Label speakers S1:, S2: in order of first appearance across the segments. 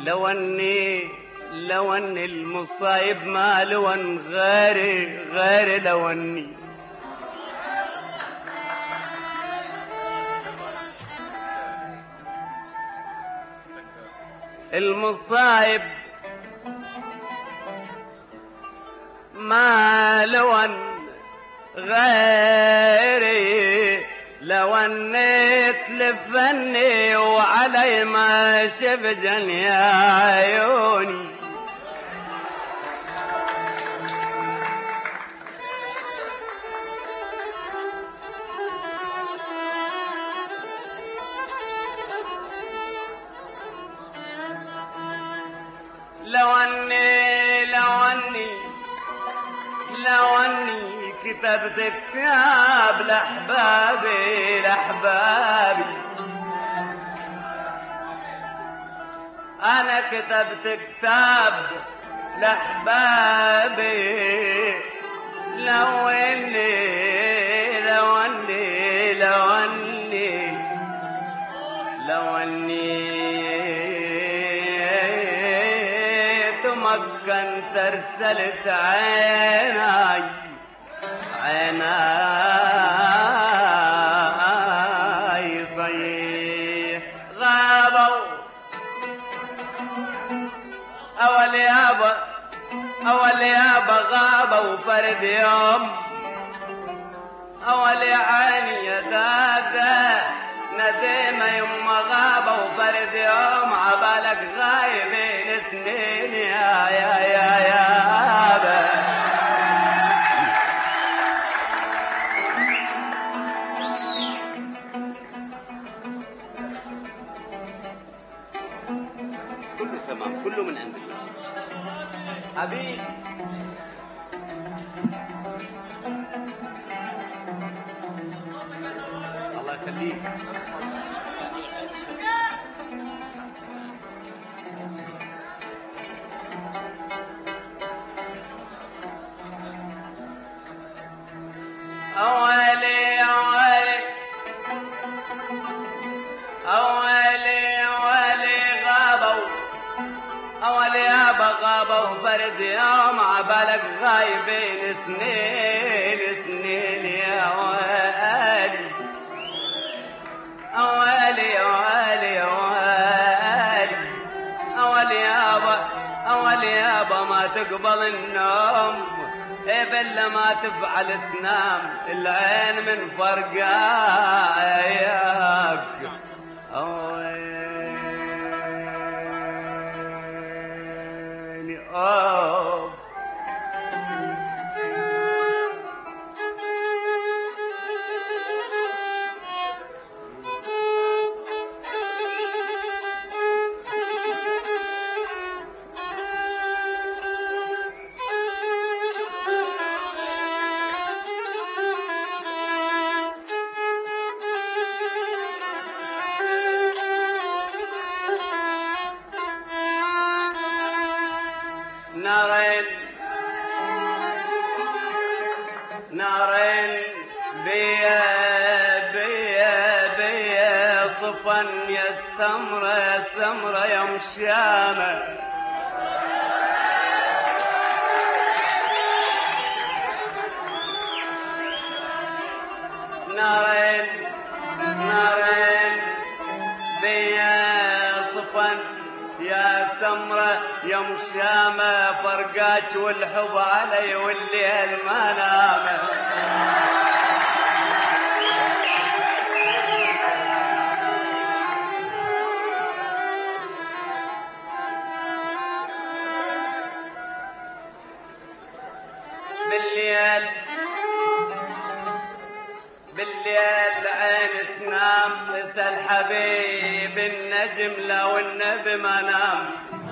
S1: لو اني المصايب ما لون غير لو اني المصايب ما لون غيري لو انيت لفني وعلي ما شبجن يا عيوني لو اني كتبت كتاب لأحبابي أنا كتبت كتاب لأحبابي لو اني تمكنت ارسلت عيناي ضيق غابوا أول يابا غابوا فرد يوم أول عيني يا دادا نديمة يما غابوا فرد يوم عبالك غايبين سنين يا كله تمام كله من عند الله حبيبي الله يخليك أول يابا غابوا فرد يوم عبالك غايبين سنين يا والي أول يابا ما تقبل النوم بلا ما تفعل تنام العين من فرقاك نارين بيا صفن يا السمرة يوم الشامة نارين بيا صفن يا سمرة يوم الشامة فرقاك والحب علي والليل ما نامه بالليل عين تنام اسأل حبيب النجم لو النبي ما نام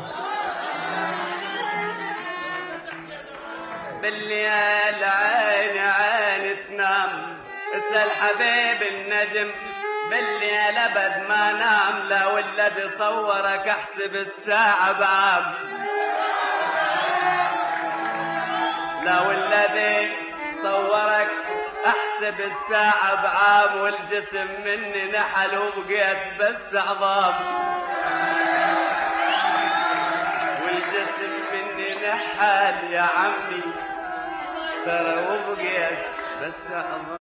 S1: بالليل عين تنام اسأل حبيب النجم بالليل ابد ما نام لو الذي صورك احسب الساعة بعام لو الذي صورك احسب الساعة بعام والجسم مني نحل وبقيت بس عظام الليل يا عمي ترى وبقيت بس